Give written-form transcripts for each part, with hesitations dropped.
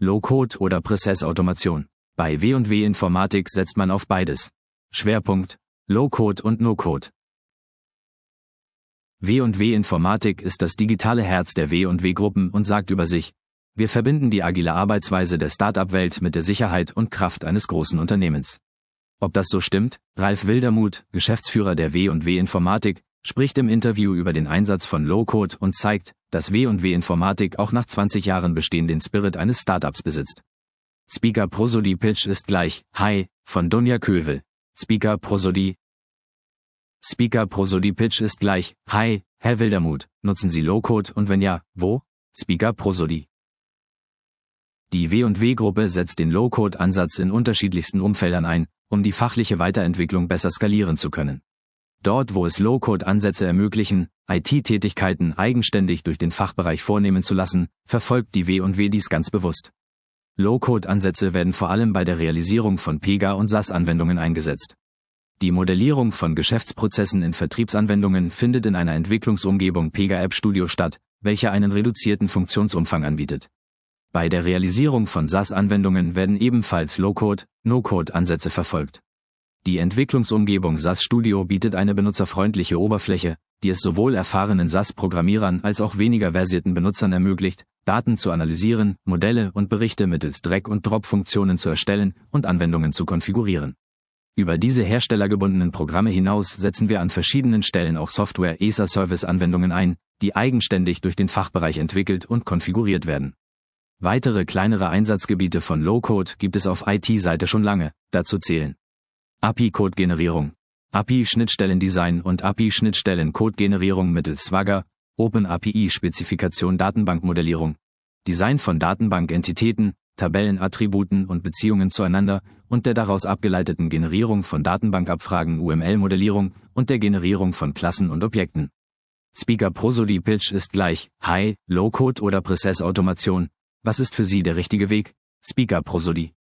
Low-Code oder Prozessautomation. Bei W&W Informatik setzt man auf beides. Schwerpunkt: Low-Code und No-Code. W&W Informatik ist das digitale Herz der W&W-Gruppen und sagt über sich: Wir verbinden die agile Arbeitsweise der Start-up-Welt mit der Sicherheit und Kraft eines großen Unternehmens. Ob das so stimmt? Ralf Wildermuth, Geschäftsführer der W&W Informatik, spricht im Interview über den Einsatz von Low-Code und zeigt, dass W&W Informatik auch nach 20 Jahren Bestehen den Spirit eines Startups besitzt. Speaker Prosody Pitch ist gleich Hi von Dunja Kövel. Speaker Prosody Pitch ist gleich Hi, Herr Wildermuth, nutzen Sie Low-Code und wenn ja, wo? Speaker Prosody. Die W&W-Gruppe setzt den Low-Code-Ansatz in unterschiedlichsten Umfeldern ein, um die fachliche Weiterentwicklung besser skalieren zu können. Dort, wo es Low-Code-Ansätze ermöglichen, IT-Tätigkeiten eigenständig durch den Fachbereich vornehmen zu lassen, verfolgt die W&W dies ganz bewusst. Low-Code-Ansätze werden vor allem bei der Realisierung von Pega- und SaaS-Anwendungen eingesetzt. Die Modellierung von Geschäftsprozessen in Vertriebsanwendungen findet in einer Entwicklungsumgebung Pega App Studio statt, welcher einen reduzierten Funktionsumfang anbietet. Bei der Realisierung von SaaS-Anwendungen werden ebenfalls Low-Code, No-Code-Ansätze verfolgt. Die Entwicklungsumgebung SaaS Studio bietet eine benutzerfreundliche Oberfläche, die es sowohl erfahrenen SaaS-Programmierern als auch weniger versierten Benutzern ermöglicht, Daten zu analysieren, Modelle und Berichte mittels Drag-and-Drop-Funktionen zu erstellen und Anwendungen zu konfigurieren. Über diese herstellergebundenen Programme hinaus setzen wir an verschiedenen Stellen auch Software-as-a-Service-Anwendungen ein, die eigenständig durch den Fachbereich entwickelt und konfiguriert werden. Weitere kleinere Einsatzgebiete von Low-Code gibt es auf IT-Seite schon lange, dazu zählen API-Code-Generierung, API-Schnittstellendesign und API-Schnittstellen-Code-Generierung mittels Swagger, Open-API-Spezifikation Datenbankmodellierung, Design von Datenbankentitäten, Tabellenattributen und Beziehungen zueinander und der daraus abgeleiteten Generierung von Datenbankabfragen UML-Modellierung und der Generierung von Klassen und Objekten. Speaker Prosody Pitch ist gleich Hi, Low-Code oder Prozessautomation. Was ist für Sie der richtige Weg? Speaker Prosody.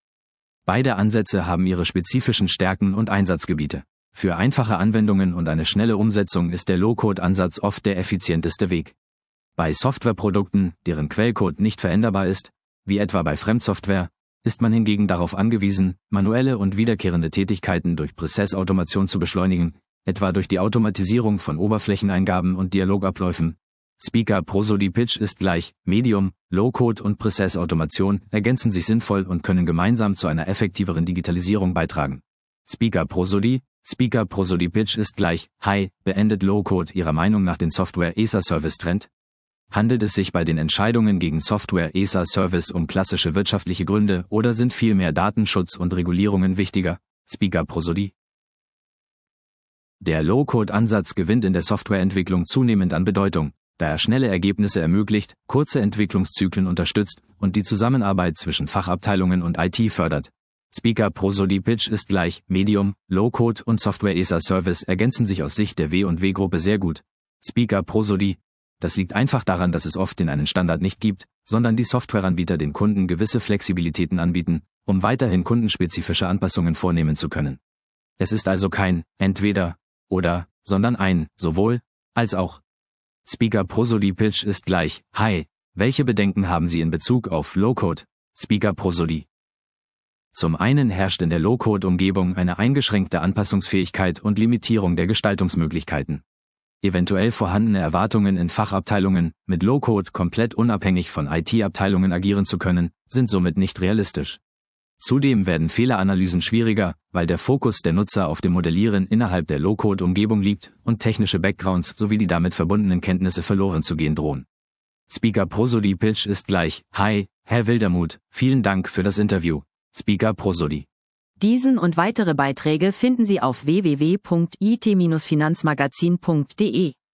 Beide Ansätze haben ihre spezifischen Stärken und Einsatzgebiete. Für einfache Anwendungen und eine schnelle Umsetzung ist der Low-Code-Ansatz oft der effizienteste Weg. Bei Softwareprodukten, deren Quellcode nicht veränderbar ist, wie etwa bei Fremdsoftware, ist man hingegen darauf angewiesen, manuelle und wiederkehrende Tätigkeiten durch Prozessautomation zu beschleunigen, etwa durch die Automatisierung von Oberflächeneingaben und Dialogabläufen. Speaker Prosody Pitch ist gleich Medium, Low-Code und Prozessautomation ergänzen sich sinnvoll und können gemeinsam zu einer effektiveren Digitalisierung beitragen. Speaker Prosody Pitch ist gleich Hi, beendet Low-Code Ihrer Meinung nach den Software-as-a-Service-Trend? Handelt es sich bei den Entscheidungen gegen Software-as-a-Service um klassische wirtschaftliche Gründe oder sind vielmehr Datenschutz und Regulierungen wichtiger? Speaker Prosody. Der Low-Code-Ansatz gewinnt in der Softwareentwicklung zunehmend an Bedeutung, da er schnelle Ergebnisse ermöglicht, kurze Entwicklungszyklen unterstützt und die Zusammenarbeit zwischen Fachabteilungen und IT fördert. Speaker Prosody Pitch ist gleich Medium, Low-Code und Software-as-a-Service ergänzen sich aus Sicht der W&W-Gruppe sehr gut. Speaker Prosody. Das liegt einfach daran, dass es oft einen Standard nicht gibt, sondern die Softwareanbieter den Kunden gewisse Flexibilitäten anbieten, um weiterhin kundenspezifische Anpassungen vornehmen zu können. Es ist also kein Entweder oder, sondern ein sowohl als auch. Speaker Prosody Pitch ist gleich Hi, welche Bedenken haben Sie in Bezug auf Low-Code? Speaker Prosody. Zum einen herrscht in der Low-Code-Umgebung eine eingeschränkte Anpassungsfähigkeit und Limitierung der Gestaltungsmöglichkeiten. Eventuell vorhandene Erwartungen in Fachabteilungen, mit Low-Code komplett unabhängig von IT-Abteilungen agieren zu können, sind somit nicht realistisch. Zudem werden Fehleranalysen schwieriger, weil der Fokus der Nutzer auf dem Modellieren innerhalb der Low-Code-Umgebung liegt und technische Backgrounds sowie die damit verbundenen Kenntnisse verloren zu gehen drohen. Speaker Prosody Pitch ist gleich Hi, Herr Wildermuth, vielen Dank für das Interview. Speaker Prosody. Diesen und weitere Beiträge finden Sie auf www.it-finanzmagazin.de.